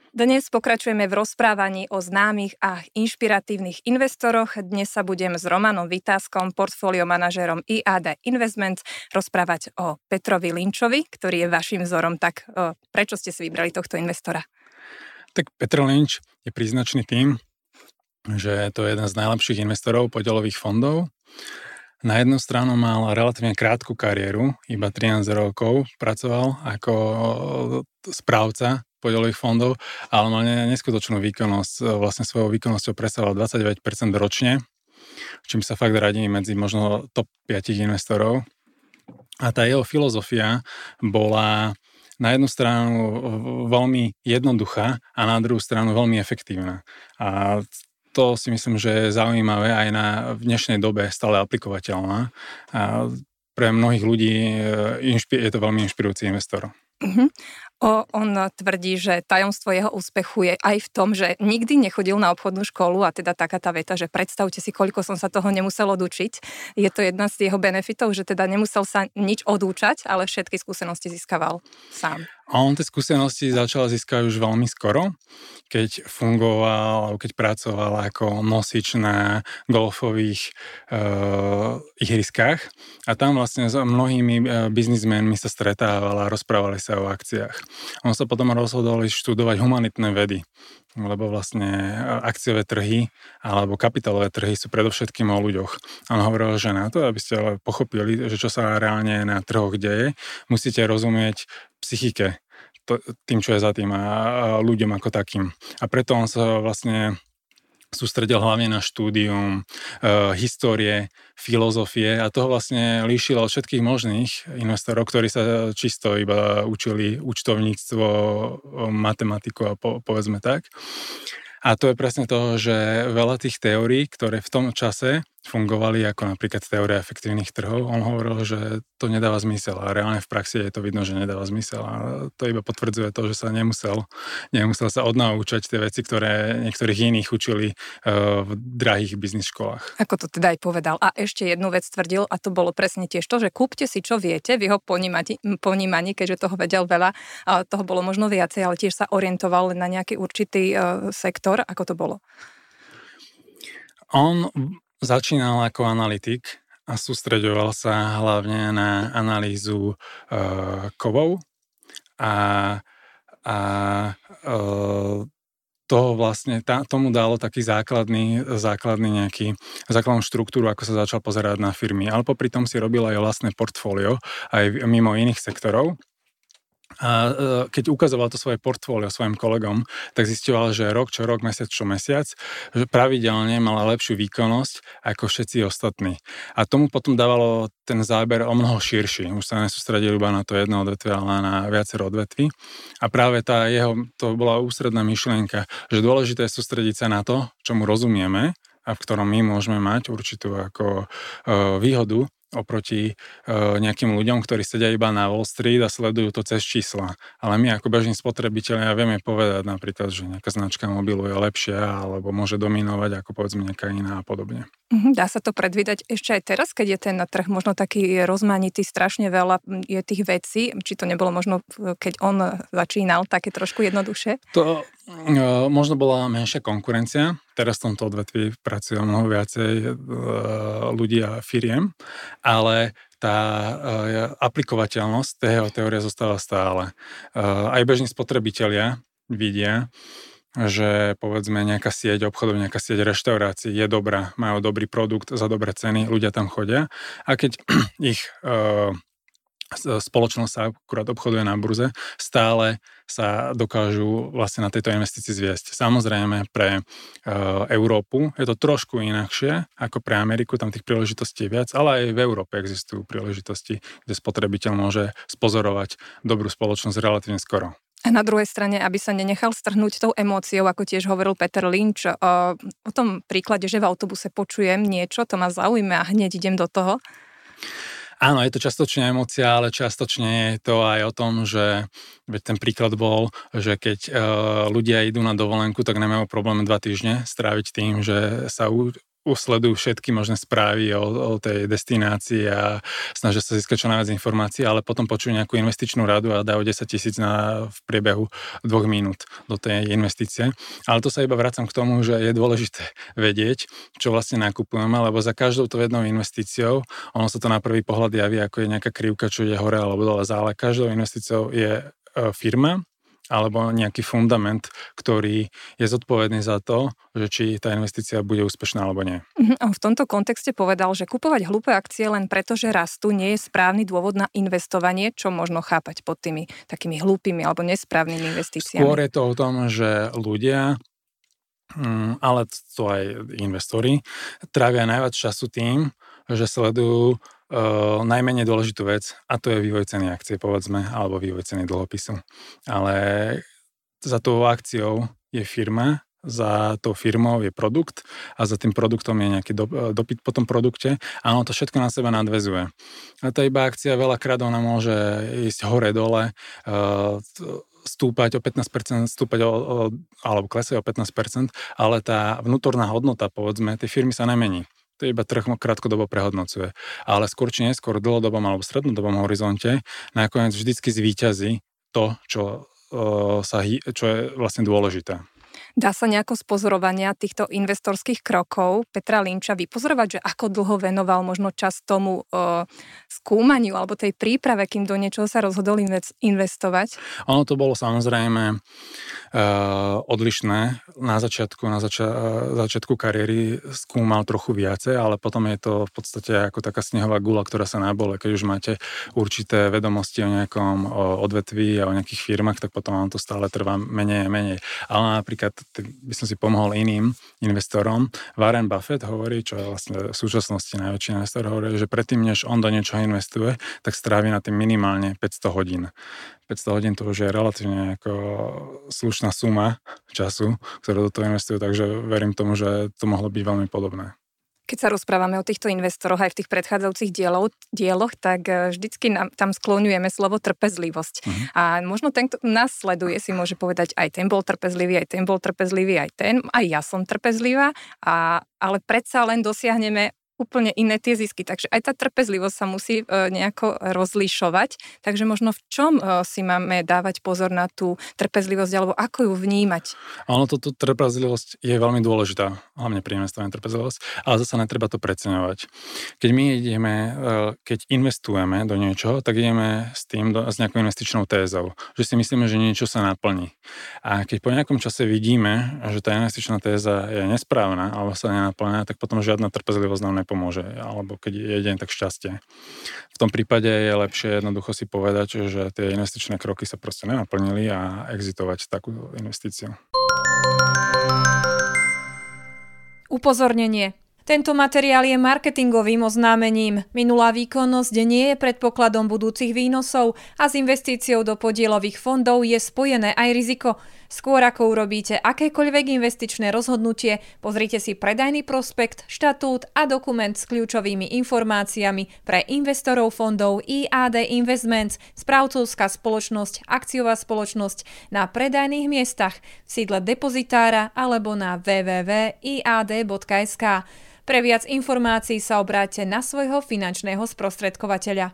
Dnes pokračujeme v rozprávaní o známych a inšpiratívnych investoroch. Dnes sa budem s Romanom Vitáskom, portfólio manažérom IAD Investments, rozprávať o Petrovi Lynchovi, ktorý je vašim vzorom. Tak prečo ste si vybrali tohto investora? Tak Peter Lynch je príznačný tým, že to je jeden z najlepších investorov podielových fondov. Na jednu stranu mal relatívne krátku kariéru, iba 13 rokov pracoval ako správca podielových fondov, ale mal neskutočnú výkonnosť, vlastne svojou výkonnosťou presahoval 29% ročne, čím sa fakt radí medzi možno top 5 investorov. A tá jeho filozofia bola na jednu stranu veľmi jednoduchá a na druhú stranu veľmi efektívna. A to si myslím, že je zaujímavé aj v dnešnej dobe stále aplikovateľná. A pre mnohých ľudí je to veľmi inšpirujúci investor. Uh-huh. On tvrdí, že tajomstvo jeho úspechu je aj v tom, že nikdy nechodil na obchodnú školu, a teda taká tá veta, že predstavte si, koľko som sa toho nemusel odučiť. Je to jedna z jeho benefitov, že teda nemusel sa nič odúčať, ale všetky skúsenosti získaval sám. A on tie skúsenosti začal získať už veľmi skoro, keď fungoval, keď pracoval ako nosič na golfových ihriskách a tam vlastne s mnohými biznismenmi sa stretával a rozprávali sa o akciách. On sa potom rozhodol študovať humanitné vedy, lebo vlastne akciové trhy alebo kapitálové trhy sú predovšetkým o ľuďoch. A on hovoril, že na to, aby ste ale pochopili, že čo sa reálne na trhoch deje, musíte rozumieť psychike, tým, čo je za tým a ľuďom ako takým. A preto on sa vlastne sústredil hlavne na štúdium histórie, filozofie a toho vlastne líšil od všetkých možných investorov, ktorí sa čisto iba učili účtovníctvo, matematiku a povedzme tak. A to je presne to, že veľa tých teórií, ktoré v tom čase fungovali ako napríklad teória efektívnych trhov, on hovoril, že to nedáva zmysel a reálne v praxi je to vidno, že nedáva zmysel a to iba potvrdzuje to, že sa nemusel sa odnaučať tie veci, ktoré niektorých iných učili v drahých biznis školách. Ako to teda aj povedal. A ešte jednu vec tvrdil, a to bolo presne tiež to, že kúpte si čo viete v jeho ponímaní, keďže toho vedel veľa, a toho bolo možno viacej, ale tiež sa orientoval na nejaký určitý sektor. Ako to bolo? On začínal ako analytik a sústreďoval sa hlavne na analýzu kovov a toho vlastne, tomu dalo taký základnú štruktúru, ako sa začal pozerať na firmy. Ale popri tom si robil aj vlastné portfólio, aj mimo iných sektorov. A keď ukazoval to svoje portfólio svojim kolegom, tak zisťoval, že rok čo rok, mesiac čo mesiac, že pravidelne mala lepšiu výkonnosť ako všetci ostatní. A tomu potom dávalo ten záber o mnoho širší. Už sa nesústredil iba na to jedno odvetvie, ale na viacero odvetví. A práve to bola ústredná myšlienka, že dôležité je sústrediť sa na to, čomu rozumieme a v ktorom my môžeme mať určitú ako výhodu oproti nejakým ľuďom, ktorí sedia iba na Wall Street a sledujú to cez čísla. Ale my ako bežní spotrebitelia vieme povedať napríklad, že nejaká značka mobilu je lepšia alebo môže dominovať ako povedzme nejaká iná a podobne. Dá sa to predvídať ešte aj teraz, keď je ten trh možno taký rozmanitý, strašne veľa je tých vecí, či to nebolo možno, keď on začínal, také trošku jednoduchšie? To možno bola menšia konkurencia, teraz v tomto odvetví pracuje mnoho viacej ľudí a firiem, ale tá aplikovateľnosť tej teórie zostáva stále. Aj bežní spotrebitelia vidia, že povedzme nejaká sieť obchodov, nejaká sieť reštaurácií je dobrá, majú dobrý produkt za dobré ceny, ľudia tam chodia a keď ich spoločnosť sa akurát obchoduje na burze, stále sa dokážu vlastne na tejto investícii zviesť. Samozrejme pre Európu je to trošku inakšie ako pre Ameriku, tam tých príležitostí je viac, ale aj v Európe existujú príležitosti, kde spotrebiteľ môže spozorovať dobrú spoločnosť relatívne skoro. A na druhej strane, aby sa nenechal strhnúť tou emóciou, ako tiež hovoril Peter Lynch, o tom príklade, že v autobuse počujem niečo, to ma zaujíma a hneď idem do toho. Áno, je to častočne emócia, ale častočne je to aj o tom, že ten príklad bol, že keď ľudia idú na dovolenku, tak nemajú problém 2 týždne stráviť tým, že sa usledujú všetky možné správy o tej destinácii a snažia sa získať čo najviac informácií, ale potom počujú nejakú investičnú radu a dajú 10 000 v priebehu 2 minút do tej investície. Ale to sa iba vracam k tomu, že je dôležité vedieť, čo vlastne nakupujeme, lebo za každou to jednou investíciou, ono sa to na prvý pohľad javí, ako je nejaká krivka, čo ide hore alebo dole, ale každou investíciou je firma, alebo nejaký fundament, ktorý je zodpovedný za to, že či tá investícia bude úspešná alebo nie. On v tomto kontexte povedal, že kupovať hlúpe akcie len preto, že rastú, nie je správny dôvod na investovanie, čo možno chápať pod tými takými hlúpymi alebo nesprávnymi investíciami. Skôr je to o tom, že ľudia, ale to aj investori, trávia najviac času tým, že sledujú najmenej dôležitú vec, a to je vývoj ceny akcie, povedzme, alebo vývoj ceny dlhopisu. Ale za tou akciou je firma, za tou firmou je produkt a za tým produktom je nejaký dopyt po tom produkte a ono to všetko na seba nadväzuje. A tá iba akcia veľakrát ona môže ísť hore-dole, stúpať o 15%, alebo klesať o 15%, ale tá vnútorná hodnota, povedzme, tej firmy sa nemení. To iba trh krátkodobo prehodnocuje. Ale skôr či neskôr v dlhodobom alebo strednodobom horizonte nakoniec vždycky zvíťazí to, čo je vlastne dôležité. Dá sa nejako z pozorovania týchto investorských krokov Petra Lynča vypozorovať, že ako dlho venoval možno čas tomu skúmaniu alebo tej príprave, kým do niečoho sa rozhodol investovať? Ono to bolo samozrejme odlišné. Na začiatku kariéry skúmal trochu viacej, ale potom je to v podstate ako taká snehová guľa, ktorá sa nabole. Keď už máte určité vedomosti o nejakom odvetví a o nejakých firmách, tak potom vám to stále trvá menej a menej. Ale napríklad by som si pomohol iným investorom. Warren Buffett hovorí, čo je vlastne v súčasnosti najväčší investor, hovorí, že predtým, než on do niečoho investuje, tak strávi na tým minimálne 500 hodín. 500 hodín to už je relatívne ako slušná suma času, ktorú do toho investujú, takže verím tomu, že to mohlo byť veľmi podobné. Keď sa rozprávame o týchto investoroch aj v tých predchádzajúcich dieloch, tak vždycky tam skloňujeme slovo trpezlivosť. A možno ten, kto nás sleduje, si môže povedať, aj ten bol trpezlivý, aj ten bol trpezlivý, aj ja som trpezlivá, ale predsa len dosiahneme úplne iné tie zisky. Takže aj tá trpezlivosť sa musí nejako rozlišovať. Takže možno v čom si máme dávať pozor na tú trpezlivosť, alebo ako ju vnímať? Áno, toto trpezlivosť je veľmi dôležitá, hlavne pri investovaní trpezlivosť, ale zase netreba to preceňovať. Keď investujeme do niečoho, tak ideme s nejakou investičnou tézou, že si myslíme, že niečo sa naplní. A keď po nejakom čase vidíme, že tá investičná téza je nesprávna alebo sa nenaplňa, tak potom žiadna trpezlivosť nám pomôže, alebo keď je jeden, tak šťastie. V tom prípade je lepšie jednoducho si povedať, že tie investičné kroky sa proste nenaplnili a exitovať takú investíciu. Upozornenie. Tento materiál je marketingovým oznámením. Minulá výkonnosť nie je predpokladom budúcich výnosov a s investíciou do podielových fondov je spojené aj riziko. Skôr ako urobíte akékoľvek investičné rozhodnutie, pozrite si predajný prospekt, štatút a dokument s kľúčovými informáciami pre investorov fondov IAD Investments, správcovská spoločnosť, akciová spoločnosť na predajných miestach v sídle depozitára alebo na www.iad.sk. Pre viac informácií sa obráťte na svojho finančného sprostredkovateľa.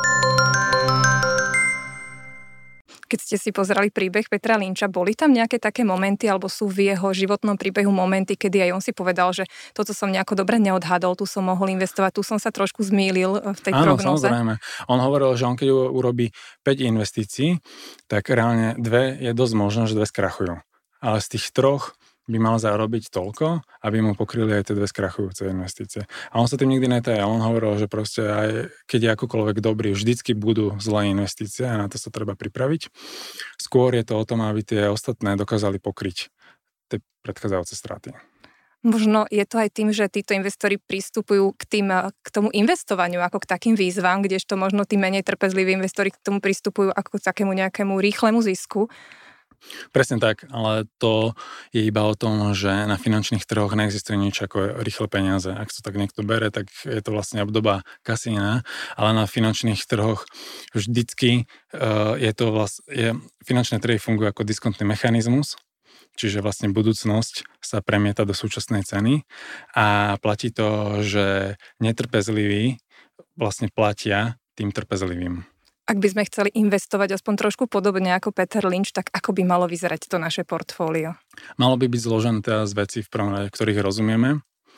Keď ste si pozerali príbeh Petra Lynča, boli tam nejaké také momenty, alebo sú v jeho životnom príbehu momenty, kedy aj on si povedal, že toto som nejako dobre neodhadol, tu som mohol investovať, tu som sa trošku zmýlil v tej prognóze? Áno, samozrejme. On hovoril, že on keď urobí 5 investícií, tak reálne 2 je dosť možné, že 2 skrachujú. Ale z tých 3 by mal zarobiť toľko, aby mu pokryli aj tie 2 skrachujúce investície. A on sa tým nikdy netajal. On hovoril, že proste aj keď je akokoľvek dobrý, vždycky budú zlé investície a na to sa treba pripraviť. Skôr je to o tom, aby tie ostatné dokázali pokryť tie predchádzajúce straty. Možno je to aj tým, že títo investori pristupujú k tomu investovaniu ako k takým výzvam, kdežto možno tí menej trpezliví investori k tomu pristupujú ako k takému nejakému rýchlemu zisku. Presne tak, ale to je iba o tom, že na finančných trhoch neexistuje nič ako rýchle peniaze. Ak to tak niekto bere, tak je to vlastne obdoba kasína, ale na finančných trhoch vždycky finančné trhy fungujú ako diskontný mechanizmus, Čiže vlastne budúcnosť sa premieta do súčasnej ceny a platí to, že netrpezliví vlastne platia tým trpezlivým. Ak by sme chceli investovať aspoň trošku podobne ako Peter Lynch, tak ako by malo vyzerať to naše portfólio? Malo by byť zložené teda z vecí, v prvom rade, ktorých rozumieme.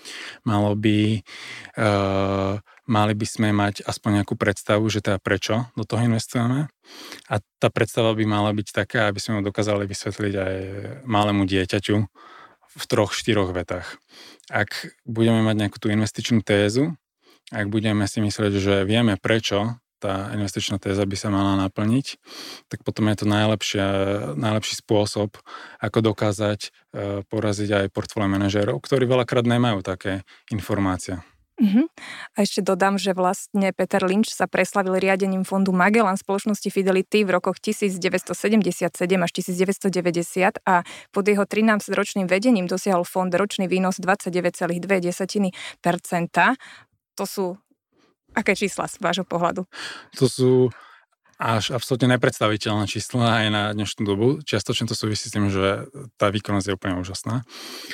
Mali by sme mať aspoň nejakú predstavu, že teda prečo do toho investujeme. A tá predstava by mala byť taká, aby sme ho dokázali vysvetliť aj malému dieťaťu v 3-4 vetách. Ak budeme mať nejakú tú investičnú tézu, ak budeme si myslieť, že vieme prečo tá investičná téza by sa mala naplniť, tak potom je to najlepší spôsob, ako dokázať poraziť aj portfólio manažérov, ktorí veľakrát nemajú také informácie. A ešte dodám, že vlastne Peter Lynch sa preslavil riadením fondu Magellan spoločnosti Fidelity v rokoch 1977 až 1990 a pod jeho 13-ročným vedením dosiahol fond ročný výnos 29,2%. To sú aké čísla z vášho pohľadu? To sú až absolútne nepredstaviteľné čísla aj na dnešnú dobu. Čiastočne to súvisí s tým, že tá výkonnosť je úplne úžasná.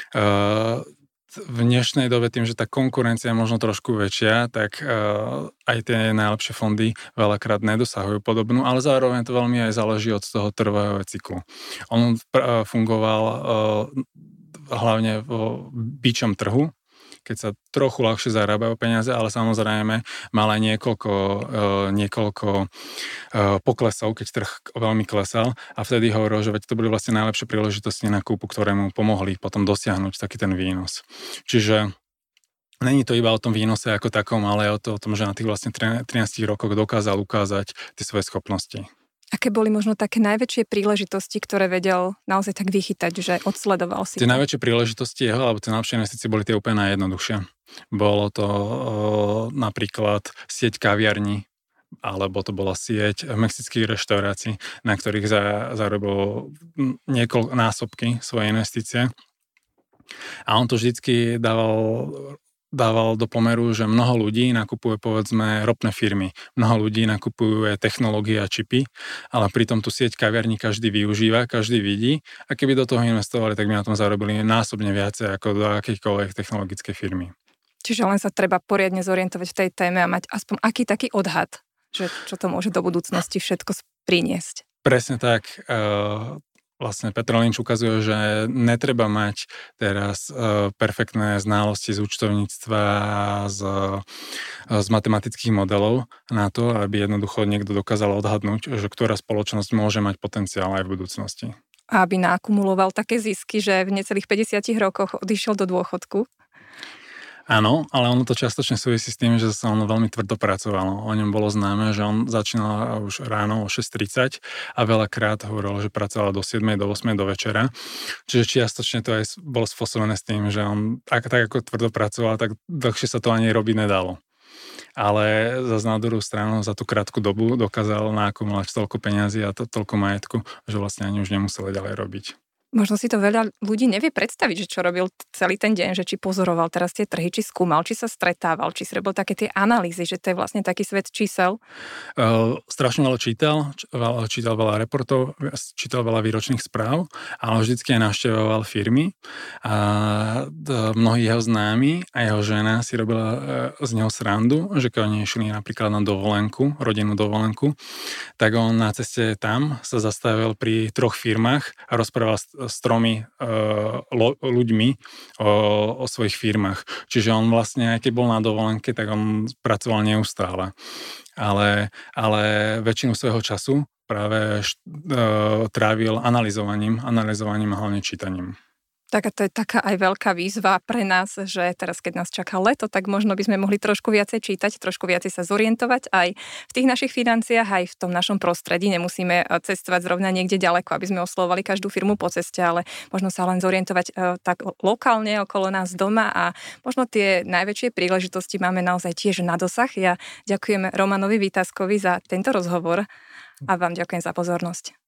V dnešnej dobe tým, že tá konkurencia je možno trošku väčšia, tak aj tie najlepšie fondy veľakrát nedosahujú podobnú, ale zároveň to veľmi aj záleží od toho trvového cyklu. On fungoval hlavne vo bičom trhu, keď sa trochu ľahšie zarábajú peniaze, ale samozrejme mal aj niekoľko poklesov, keď trh veľmi klesal a vtedy hovoril, že to boli vlastne najlepšie príležitosti na kúpu, ktoré mu pomohli potom dosiahnuť taký ten výnos. Čiže není to iba o tom výnose ako takom, ale o tom, že na tých vlastne 13 rokoch dokázal ukázať tie svoje schopnosti. Aké boli možno také najväčšie príležitosti, ktoré vedel naozaj tak vychytať, že odsledoval si? Tie najväčšie príležitosti jeho, alebo tie najlepšie investície boli tie úplne najjednoduchšie. Bolo to napríklad sieť kaviarní, alebo to bola sieť mexických reštaurácií, na ktorých zarobil niekoľko násobky svoje investície. A on to vždycky dával do pomeru, že mnoho ľudí nakupuje povedzme ropné firmy, mnoho ľudí nakupuje technológie a čipy, ale pritom tú sieť kaviarní každý využíva, každý vidí a keby do toho investovali, tak by na tom zarobili násobne viacej ako do akejkoľvek technologickej firmy. Čiže len sa treba poriadne zorientovať v tej téme a mať aspoň aký taký odhad, že čo to môže do budúcnosti všetko priniesť. Presne tak. Vlastne Peter Lynch ukazuje, že netreba mať teraz perfektné znalosti z účtovníctva z matematických modelov na to, aby jednoducho niekto dokázal odhadnúť, že ktorá spoločnosť môže mať potenciál aj v budúcnosti. A aby naakumuloval také zisky, že v necelých 50 rokoch odišiel do dôchodku? Áno, ale ono to častočne súvisí s tým, že sa ono veľmi tvrdo pracovalo. O ňom bolo známe, že on začínal už ráno o 6:30 a veľakrát hovoril, že pracoval do 7, do 8, do večera. Čiže čiastočne to aj bolo spôsobené s tým, že on tak ako tvrdo pracoval, tak dlhšie sa to ani robiť nedalo. Ale zase na druhú stranu za tú krátku dobu dokázal naakumulovať toľko peňazí a toľko majetku, že vlastne ani už nemuseli ďalej robiť. Možno si to veľa ľudí nevie predstaviť, že čo robil celý ten deň, že či pozoroval teraz tie trhy, či skúmal, či sa stretával, či si robil také tie analýzy, že to je vlastne taký svet čísel. Strašne veľa čítal veľa reportov, čítal veľa výročných správ, ale vždycky aj navštevoval firmy a mnohí jeho známi a jeho žena si robila z neho srandu, že keď oni išli napríklad na dovolenku, rodinnú dovolenku, tak on na ceste tam sa zastavil pri 3 firmách a rozprával s 3 ľuďmi o svojich firmách. Čiže on vlastne, aj keď bol na dovolenke, tak on pracoval neustále. Ale väčšinu svojho času práve trávil analyzovaním a hlavne čítaním. Tak a to je taká aj veľká výzva pre nás, že teraz, keď nás čaká leto, tak možno by sme mohli trošku viacej čítať, trošku viacej sa zorientovať aj v tých našich financiách, aj v tom našom prostredí. Nemusíme cestovať zrovna niekde ďaleko, aby sme oslovovali každú firmu po ceste, ale možno sa len zorientovať tak lokálne okolo nás doma a možno tie najväčšie príležitosti máme naozaj tiež na dosah. Ja ďakujem Romanovi Výtazkovi za tento rozhovor a vám ďakujem za pozornosť.